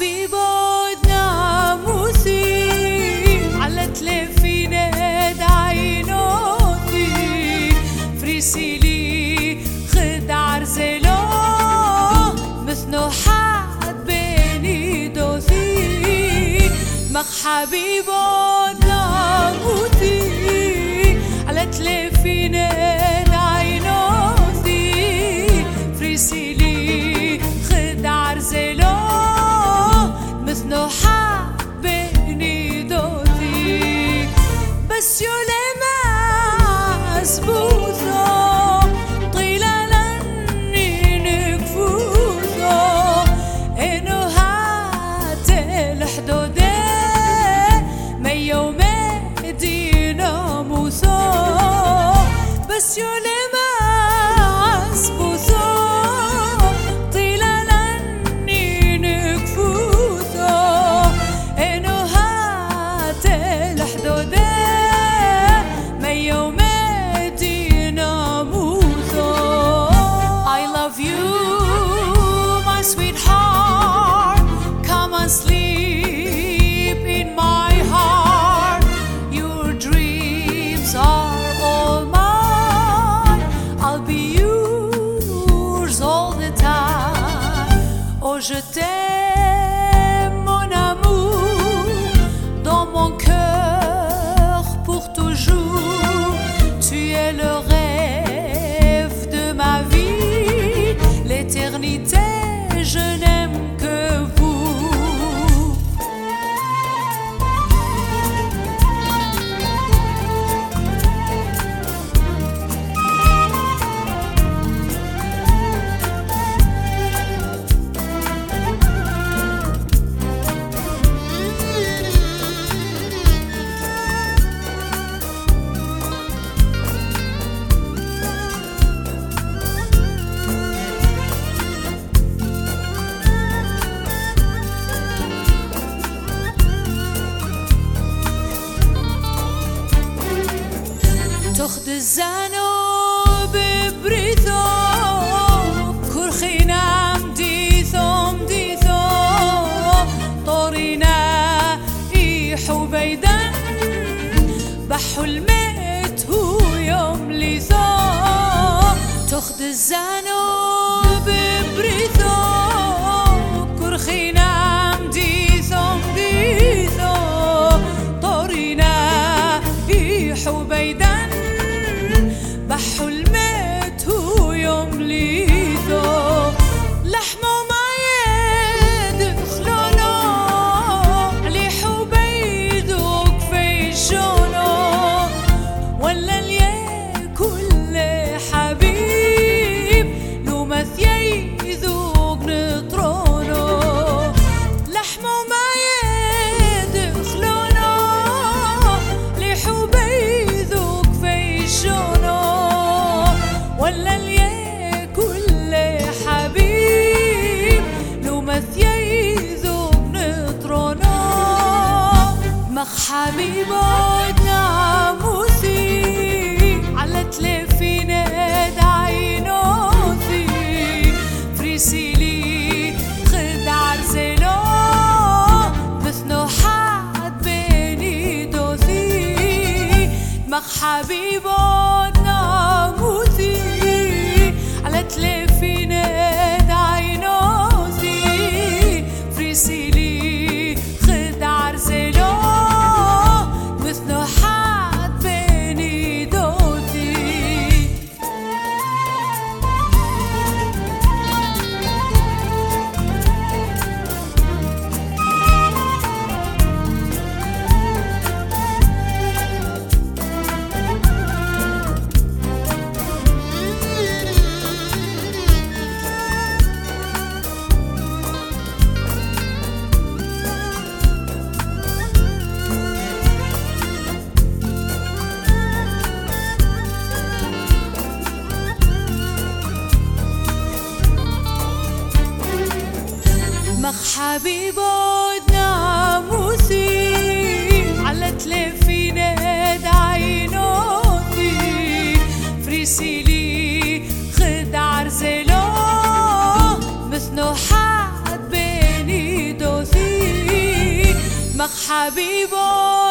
حبيبود ناموسي على تلفينة عينوتي فريسيلي خد عرزلو مثنو حد بيني دوثي مخ حبيبود ناموسي على تلفينة عينوتي فريسيلي خد عرزلو مثنو حبني دوثي بس يولما أسبوثو طيلا لني نكفوثو إنو هات الحدودة ما يوم دينا موثو بس يولما أسبوثو sleep in my heart. Your dreams are all mine. I'll be yours all the time. Oh, je t'aime, mon amour, dans mon cœur pour toujours. Tu es le rêve de ma vie, l'éternité. Je n'aime que vous. تخد الزانو ببريثو كرخينا مديثو طورينا إيحو بيدن بحو الميت هو يوم ليثو تخد الزانو ببريثو كرخينا مديثو طورينا إيحو بيدن بحو الميت هو يوم ليثو لحمه ما يدخلونه ليحو بيدوك في شونه ولا ليه كل حبيب لو مثيي ذوق نطرونه لحمه ما يدخلونه ليحو بيدوك في شونه ولا ليه كل حبيب لو مثيي ذوق نطرونه مخ حبيبود ناموسي على تلفينة عينوثي فريسيلي خد عرزلو مثنو حد بيني دوثي مخ حبيبود ناموسي على تلفينة عينوثي فريسيلي خد عرزلو مثنو حد بيني دوثي مخ حبيبود ناموسي على تلفينة عينوثي فريسيلي خد عرزلو مثنو حد بيني دوثي حبيبه